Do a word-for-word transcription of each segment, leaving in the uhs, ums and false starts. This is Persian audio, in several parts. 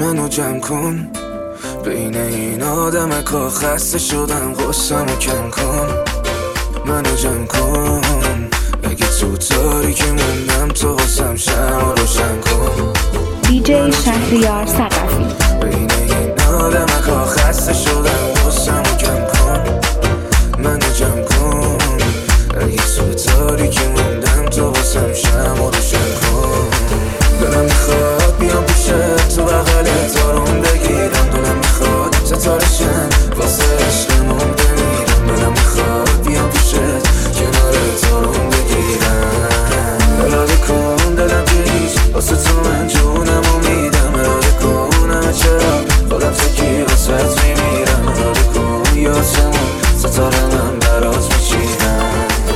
منو جمع کن، بین این آدم که خسته شدم غصه‌مو کم کن. منو جمع کن، اگه تو تاریکی موندم تو واسم شمع روشن کن. دیجی شهریار ثقفی. بین این آدم که خسته شدم غصه‌مو کم کن. منو جمع کن، اگه تو تاریکی موندم تو واسم شمع روشن کن. دلم میخواد بیام پیشت تو بغلت آروم بگیرم. دلم میخواد ستاره شم واسه عشقمون بمیرم. دلم میخواد بیام پیشت کنارت آروم بگیرم. اراده کن دلم پیش واسه تو من جونمو میدم. اراده کن همه چرا خودم تکی واسهت میمیرم. اراده کن یاسمون ستاره من برات میچینم.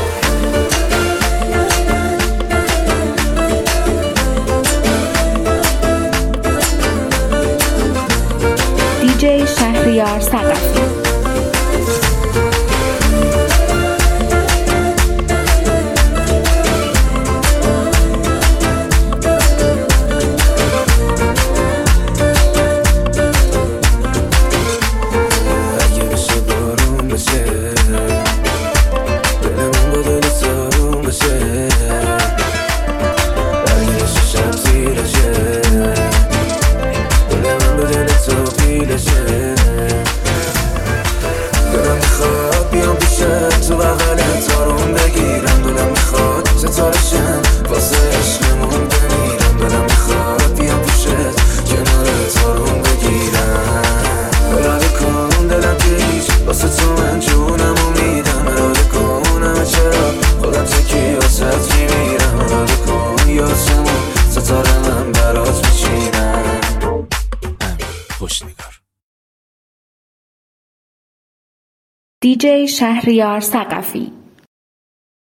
دیجی شهریار ثقفی. دلم میخواد بیام پیشت تو بغلت آروم بگیرم. دلم میخواد ستاره شم واسه عشقمون بمیرم. دلم میخواد بیام پیشت کنارت آروم بگیرم. اراده کن دلم پیش واسه تو من جونمو میدم. اراده کن همه چرا خودم تکی واسهت میمیرم. اراده کن یاسمون ستاره من برات میچینم. خوشنگار. دیجی شهریار ثقفی.